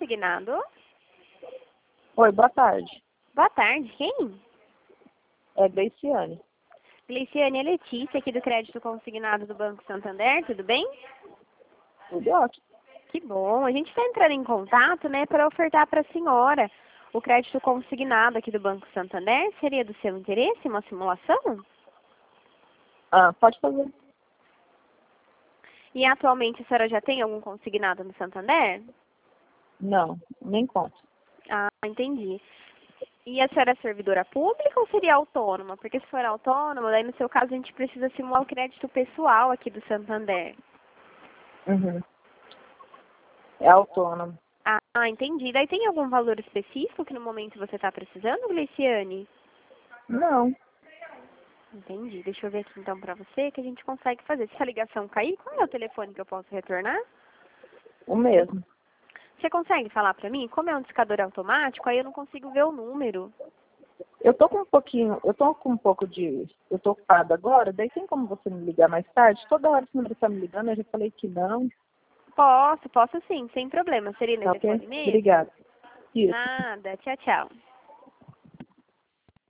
consignado. Oi, boa tarde. Boa tarde, quem? É Gleiciane. Gleiciane, é Letícia, aqui do Crédito Consignado do Banco Santander, tudo bem? Tudo ótimo. Que bom. A gente está entrando em contato, né, para ofertar para a senhora o crédito consignado aqui do Banco Santander. Seria do seu interesse uma simulação? Ah, pode fazer. E atualmente a senhora já tem algum consignado no Santander? Não, nem conto. Ah, entendi. E a senhora é servidora pública ou seria autônoma? Porque se for autônoma, daí no seu caso a gente precisa simular o crédito pessoal aqui do Santander. Uhum. É autônomo. Ah, entendi. Daí tem algum valor específico que no momento você está precisando, Gleiciane? Não. Entendi. Deixa eu ver aqui então pra você que a gente consegue fazer. Se a ligação cair, qual é o telefone que eu posso retornar? O mesmo. Você consegue falar pra mim? Como é um discador automático, aí eu não consigo ver o número. Eu tô com um pouco de... Eu tô ocupada agora, daí tem como você me ligar mais tarde? Toda hora que você tá me ligando, eu já falei que não. Posso sim, sem problema. Seria no Tá ok? telefone mesmo? Obrigada. Isso. Nada. Tchau, tchau.